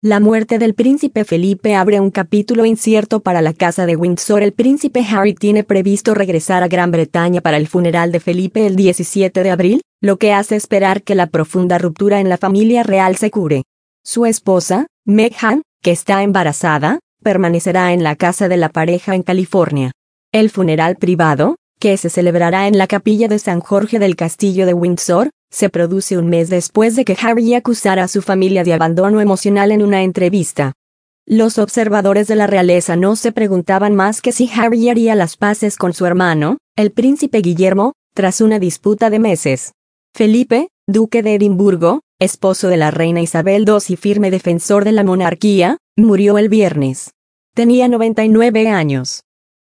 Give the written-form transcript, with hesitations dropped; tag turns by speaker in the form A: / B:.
A: La muerte del príncipe Felipe abre un capítulo incierto para la casa de Windsor. El príncipe Harry tiene previsto regresar a Gran Bretaña para el funeral de Felipe el 17 de abril, lo que hace esperar que la profunda ruptura en la familia real se cure. Su esposa, Meghan, que está embarazada, permanecerá en la casa de la pareja en California. El funeral privado, que se celebrará en la capilla de San Jorge del Castillo de Windsor, se produce un mes después de que Harry acusara a su familia de abandono emocional en una entrevista. Los observadores de la realeza no se preguntaban más que si Harry haría las paces con su hermano, el príncipe Guillermo, tras una disputa de meses. Felipe, duque de Edimburgo, esposo de la reina Isabel II y firme defensor de la monarquía, murió el viernes. Tenía 99 años.